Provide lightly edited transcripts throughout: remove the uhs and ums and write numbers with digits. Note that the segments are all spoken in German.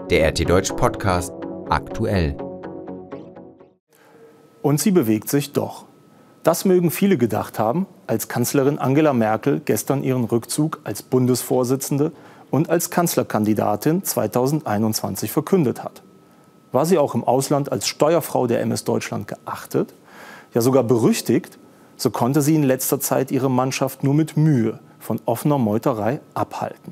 Der RT Deutsch Podcast aktuell. Und sie bewegt sich doch. Das mögen viele gedacht haben, als Kanzlerin Angela Merkel gestern ihren Rückzug als Bundesvorsitzende und als Kanzlerkandidatin 2021 verkündet hat. War sie auch im Ausland als Steuerfrau der MS Deutschland geachtet, ja sogar berüchtigt, so konnte sie in letzter Zeit ihre Mannschaft nur mit Mühe von offener Meuterei abhalten.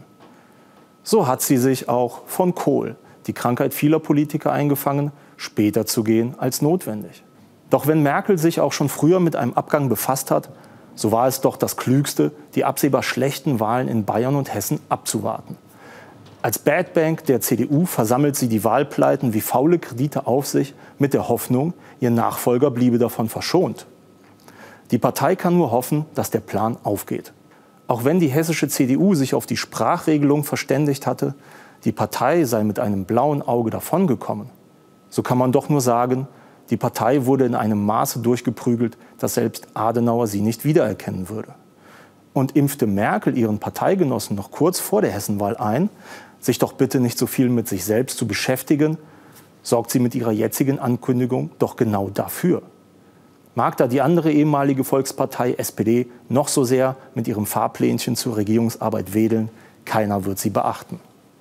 So hat sie sich auch von Kohl, die Krankheit vieler Politiker, eingefangen, später zu gehen als notwendig. Doch wenn Merkel sich auch schon früher mit einem Abgang befasst hat, so war es doch das Klügste, die absehbar schlechten Wahlen in Bayern und Hessen abzuwarten. Als Bad Bank der CDU versammelt sie die Wahlpleiten wie faule Kredite auf sich, mit der Hoffnung, ihr Nachfolger bliebe davon verschont. Die Partei kann nur hoffen, dass der Plan aufgeht. Auch wenn die hessische CDU sich auf die Sprachregelung verständigt hatte, die Partei sei mit einem blauen Auge davongekommen, so kann man doch nur sagen, die Partei wurde in einem Maße durchgeprügelt, dass selbst Adenauer sie nicht wiedererkennen würde. Und impfte Merkel ihren Parteigenossen noch kurz vor der Hessenwahl ein, sich doch bitte nicht so viel mit sich selbst zu beschäftigen, sorgt sie mit ihrer jetzigen Ankündigung doch genau dafür. Mag da die andere ehemalige Volkspartei SPD noch so sehr mit ihrem Fahrplänchen zur Regierungsarbeit wedeln, keiner wird sie beachten.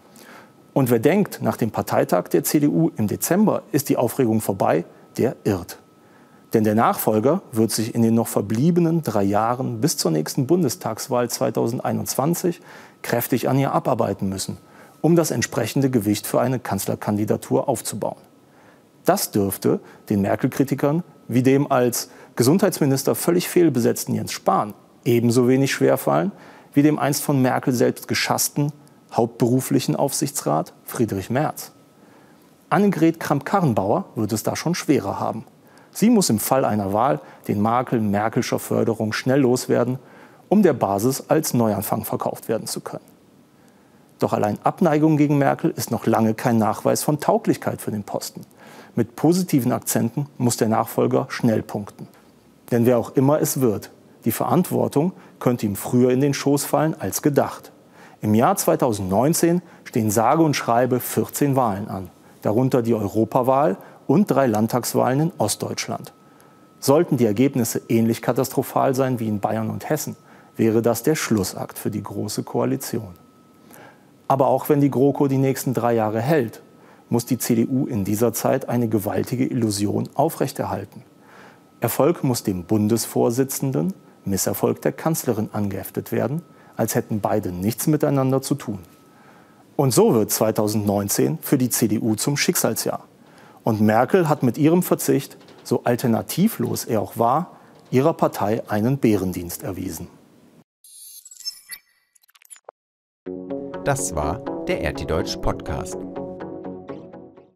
Und wer denkt, nach dem Parteitag der CDU im Dezember ist die Aufregung vorbei, der irrt. Denn der Nachfolger wird sich in den noch verbliebenen 3 Jahren bis zur nächsten Bundestagswahl 2021 kräftig an ihr abarbeiten müssen, um das entsprechende Gewicht für eine Kanzlerkandidatur aufzubauen. Das dürfte den Merkel-Kritikern wie dem als Gesundheitsminister völlig fehlbesetzten Jens Spahn ebenso wenig schwerfallen wie dem einst von Merkel selbst geschassten hauptberuflichen Aufsichtsrat Friedrich Merz. Annegret Kramp-Karrenbauer wird es da schon schwerer haben. Sie muss im Fall einer Wahl den Makel Merkelscher Förderung schnell loswerden, um der Basis als Neuanfang verkauft werden zu können. Doch allein Abneigung gegen Merkel ist noch lange kein Nachweis von Tauglichkeit für den Posten. Mit positiven Akzenten muss der Nachfolger schnell punkten. Denn wer auch immer es wird, die Verantwortung könnte ihm früher in den Schoß fallen als gedacht. Im Jahr 2019 stehen sage und schreibe 14 Wahlen an, darunter die Europawahl und 3 Landtagswahlen in Ostdeutschland. Sollten die Ergebnisse ähnlich katastrophal sein wie in Bayern und Hessen, wäre das der Schlussakt für die Große Koalition. Aber auch wenn die GroKo die nächsten 3 Jahre hält, muss die CDU in dieser Zeit eine gewaltige Illusion aufrechterhalten. Erfolg muss dem Bundesvorsitzenden, Misserfolg der Kanzlerin angeheftet werden, als hätten beide nichts miteinander zu tun. Und so wird 2019 für die CDU zum Schicksalsjahr. Und Merkel hat mit ihrem Verzicht, so alternativlos er auch war, ihrer Partei einen Bärendienst erwiesen. Das war der RT Deutsch Podcast.